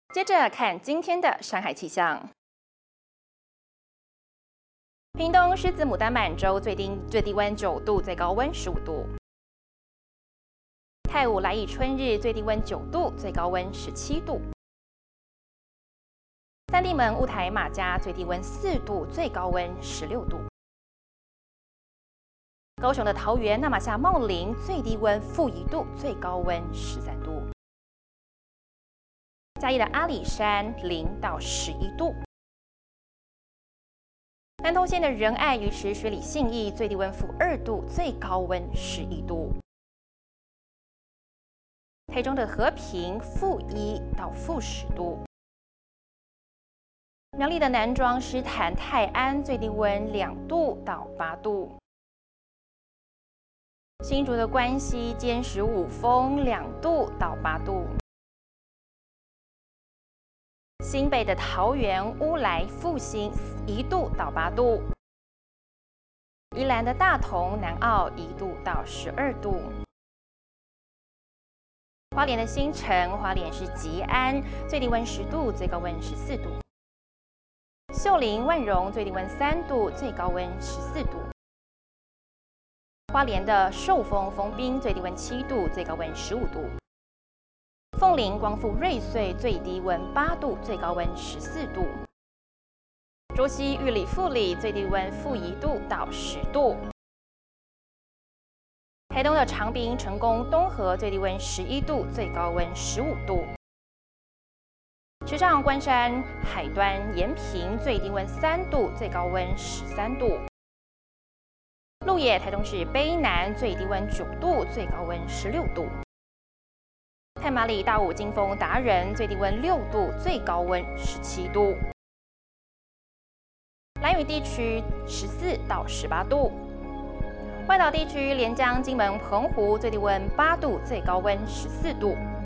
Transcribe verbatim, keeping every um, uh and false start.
接着看今天的山海气象。屏东狮子牡丹满洲最低最低温九度，最高温十五度。泰武来义春日最低温九度，最高温十七度。三地门雾台马家最低温四度，最高温十六度。高雄的桃园那玛夏茂林最低温负一度，最高温十三度。嘉义的阿里山零到十一度。南投县的仁爱鱼池水里信义最低温负二度，最高温十一度。台中的和平负一到负十度。苗栗的南庄诗坛泰安最低温两度到八度。新竹的关西尖石五峰两度到八度。新北的桃园乌来复兴一度到八度。宜兰的大同南澳一度到十二度。花莲的新城花莲市吉安最低温十度，最高温十四度。秀林万荣最低温三度，最高温十四度。花莲的寿丰丰滨最低温七度，最高温十五度。凤林光复瑞穗最低温八度，最高温十四度。卓溪玉里富里最低温负一度到十度。台东的长滨成功东河最低温十一度，最高温十五度。池上关山海端延平最低温三度，最高温十三度。鹿野台东市卑南最低温九度，最高温十六度。太麻里大武金峰达人最低温六度，最高温十七度。兰屿地区十四到十八度。外岛地区连江、金门、澎湖最低温八度，最高温十四度。